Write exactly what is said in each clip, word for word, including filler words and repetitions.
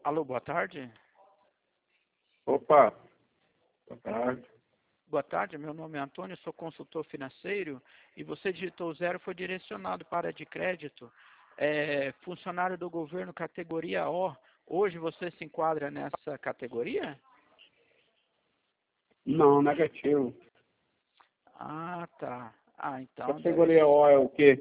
Alô, boa tarde. Opa, boa tarde. Boa tarde, meu nome é Antônio, sou consultor financeiro e você digitou zero, foi direcionado para de crédito. É, funcionário do governo categoria O. Hoje você se enquadra nessa categoria? Não, negativo. Ah, tá. Ah, então deve... Categoria O é o quê?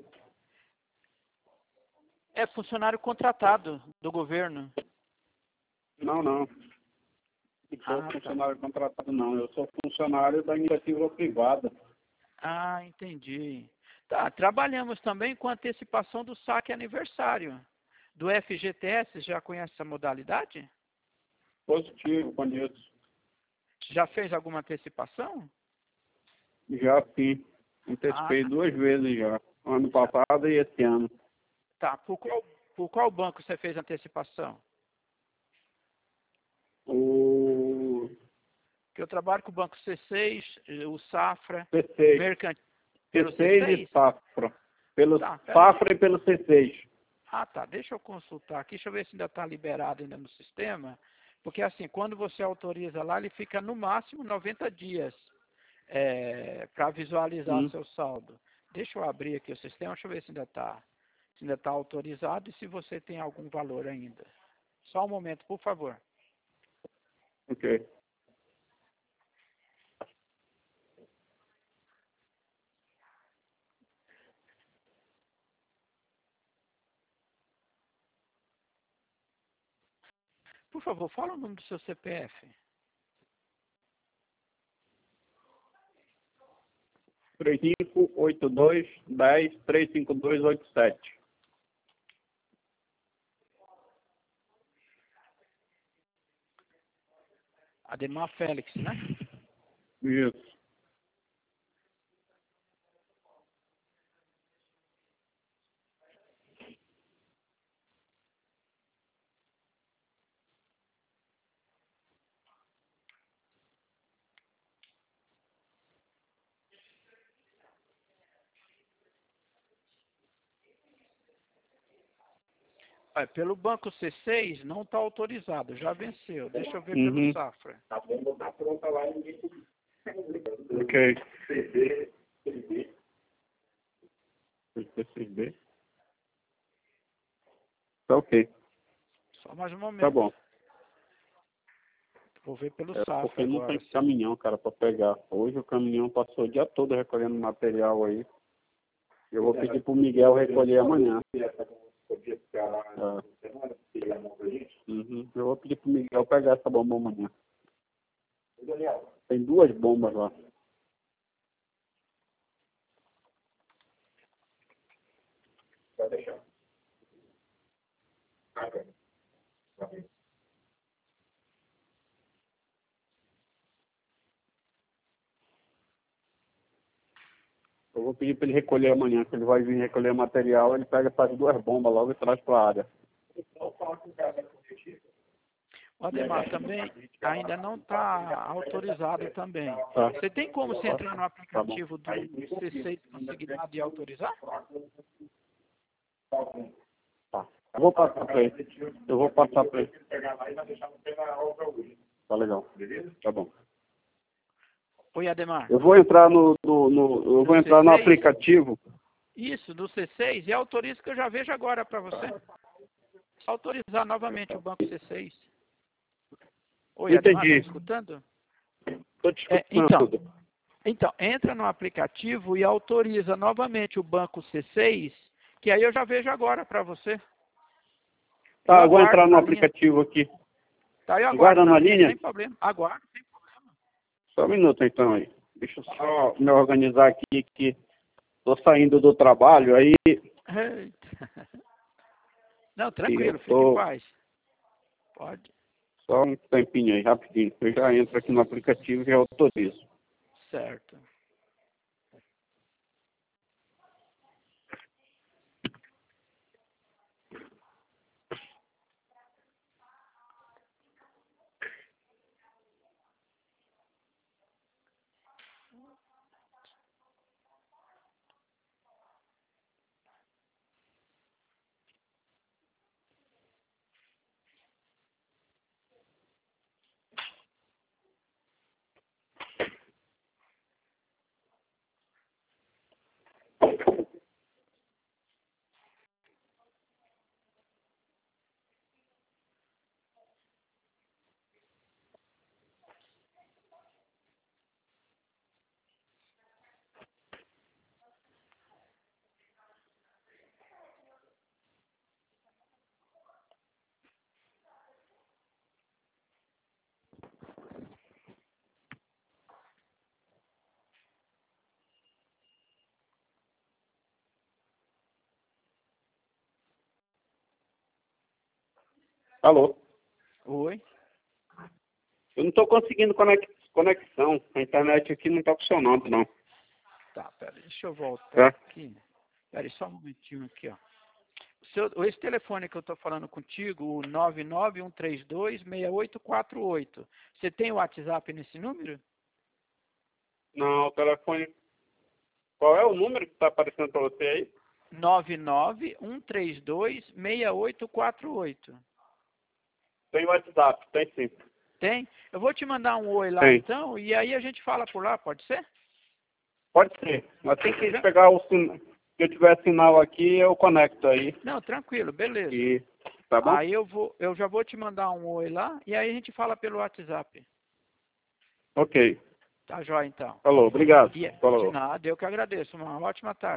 É funcionário contratado do governo. Não, não. Não sou Ah, tá. funcionário contratado, não. Eu sou funcionário da iniciativa privada. Ah, entendi. Tá, trabalhamos também com antecipação do saque aniversário. Do F G T S, já conhece essa modalidade? Positivo, conheço. Já fez alguma antecipação? Já fiz. Ah, Antecipei duas vezes já. Ano passado e esse ano. tá. Por qual, por qual banco você fez a antecipação? O Que eu trabalho com o Banco C seis, o Safra, C seis. Mercantil. C Pelo seis C seis? e Safra. Pelo Tá, pera aí. Safra e pelo C seis. Ah, tá. Deixa eu consultar aqui. Deixa eu ver se ainda está liberado ainda no sistema. Porque assim, quando você autoriza lá, ele fica no máximo noventa dias é, para visualizar Hum. seu saldo. Deixa eu abrir aqui o sistema. Deixa eu ver se ainda está se ainda está autorizado e se você tem algum valor ainda. Só um momento, por favor. Ok. Por favor, fala o nome do seu C P F. três cinco oito dois, dez, três cinco dois, oito sete. Ademar Félix, né? Isso. É, pelo banco C seis não está autorizado, já venceu. Deixa eu ver pelo Uhum. Safra. Ok. C B, C B. Tá ok. Só mais um Tá momento. bom. Vou ver pelo É Safra porque não agora. tem caminhão, cara, pra pegar. Hoje o caminhão passou o dia todo recolhendo material aí. Eu vou pedir pro Miguel recolher amanhã. É. Uhum. Eu vou pedir pro Miguel pegar essa bomba amanhã. Tem duas bombas lá. Vai deixar. Eu vou pedir para ele recolher amanhã, que ele vai vir recolher material, ele pega essas duas bombas logo e traz para a área. O Ademar, também ainda não está autorizado também. Tá. Você tem como você entrar no Tá bom. aplicativo do C seis consignado e autorizar? Tá. Eu vou passar para ele. Eu vou passar para ele. Tá legal. Tá bom. Oi, Ademar. Eu vou entrar no, no, no eu Do vou entrar no C seis? aplicativo. Isso, do C seis. E autoriza que eu já vejo agora para você. Só autorizar novamente o banco C seis. Oi, Ademar, está me Entendi. escutando? Estou te É, então, escutando. então, entra no aplicativo e autoriza novamente o banco C seis, que aí eu já vejo agora para você. Eu Tá, eu vou aguardo entrar no na linha. aplicativo aqui. Tá, eu aguardo Aguarda na na linha, linha? sem problema. Aguardo, sem Só um minuto então aí. Deixa eu só me organizar aqui que tô saindo do trabalho aí. problema. Eita. Não, E eu tranquilo, fique em tô paz. Pode. só um tempinho aí, rapidinho. Eu já entro aqui no aplicativo e já autorizo. Certo. Alô? Oi? Eu não estou conseguindo conex- conexão. A internet aqui não está funcionando, não. Tá, pera, deixa eu voltar Tá? aqui. Pera aí, só um momentinho aqui, ó. O seu, esse telefone que eu estou falando contigo, o nove nove um três dois, seis oito quatro oito, você tem o WhatsApp nesse número? Não, o telefone... Qual é o número que está aparecendo para você aí? nove nove um três dois, seis oito quatro oito. Tem WhatsApp, tem sim. Tem? Eu vou te mandar um oi lá Tem. então, e aí a gente fala por lá, pode ser? Pode ser. Mas tem que pegar o sinal. Se eu tiver sinal aqui, eu conecto aí. Não, tranquilo, beleza. E... Tá bom? Aí eu vou, eu já vou te mandar um oi lá, e aí a gente fala pelo WhatsApp. Ok. Tá jóia então. Falou, obrigado. E, de Falou. nada, eu que agradeço. Uma ótima tarde.